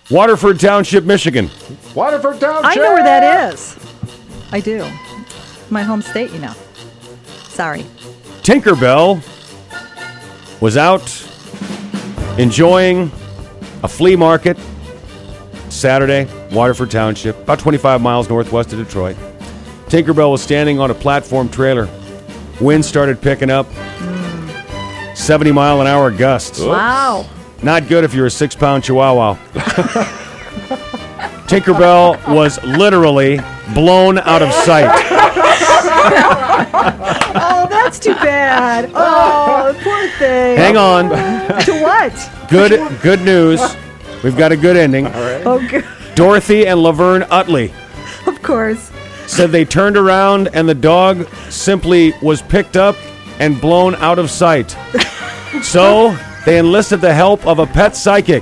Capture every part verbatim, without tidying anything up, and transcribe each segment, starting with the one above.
Waterford Township, Michigan. Waterford Township. I know where that is. I do. My home state, you know. Sorry. Tinkerbell was out enjoying a flea market Saturday, Waterford Township, about twenty-five miles northwest of Detroit. Tinkerbell was standing on a platform trailer. Wind started picking up. Mm. seventy mile an hour gusts. Oops. Wow. Not good if you're a six-pound chihuahua. Tinkerbell was literally blown out of sight. Oh, that's too bad. Oh, poor thing. Hang on. To what? Good good news. We've got a good ending. All right. Oh, good. Dorothy and Laverne Utley. Of course. Said they turned around and the dog simply was picked up and blown out of sight. So they enlisted the help of a pet psychic.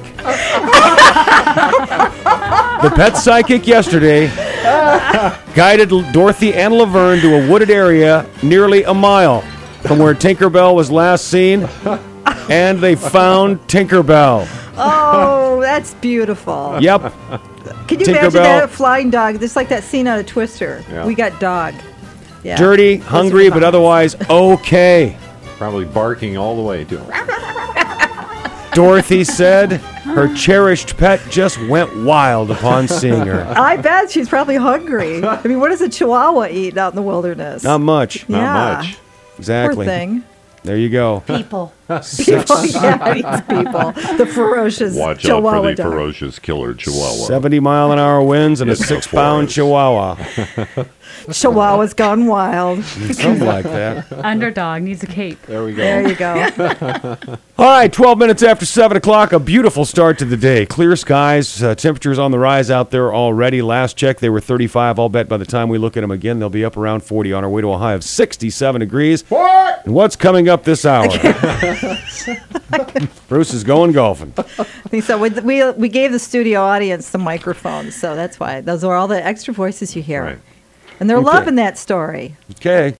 The pet psychic yesterday guided Dorothy and Laverne to a wooded area nearly a mile from where Tinkerbell was last seen, and they found Tinkerbell. Oh, that's beautiful. Yep. Can you imagine that flying dog? Just like that scene out of Twister. Yeah. We got dog. Yeah. Dirty, hungry, but otherwise okay. Probably barking all the way to him. Dorothy said her cherished pet just went wild upon seeing her. I bet she's probably hungry. I mean, what does a chihuahua eat out in the wilderness? Not much. Yeah. Not much. Exactly. Poor thing. There you go. People. People, yeah, it eats people. The ferocious Watch chihuahua out for the dog. ferocious killer chihuahua. seventy mile an hour winds and a It's the six-pound forest. chihuahua. Chihuahua's gone wild. Something like that. Underdog needs a cape. There we go. There you go. All right, twelve minutes after seven o'clock, a beautiful start to the day. Clear skies, uh, temperatures on the rise out there already. Last check, they were thirty-five. I'll bet by the time we look at them again, they'll be up around forty on our way to a high of sixty-seven degrees. What? And what's coming up this hour? Bruce is going golfing. I think so. We, we we gave the studio audience the microphones, so that's why. Those are all the extra voices you hear. Right. And they're Okay. loving that story. Okay.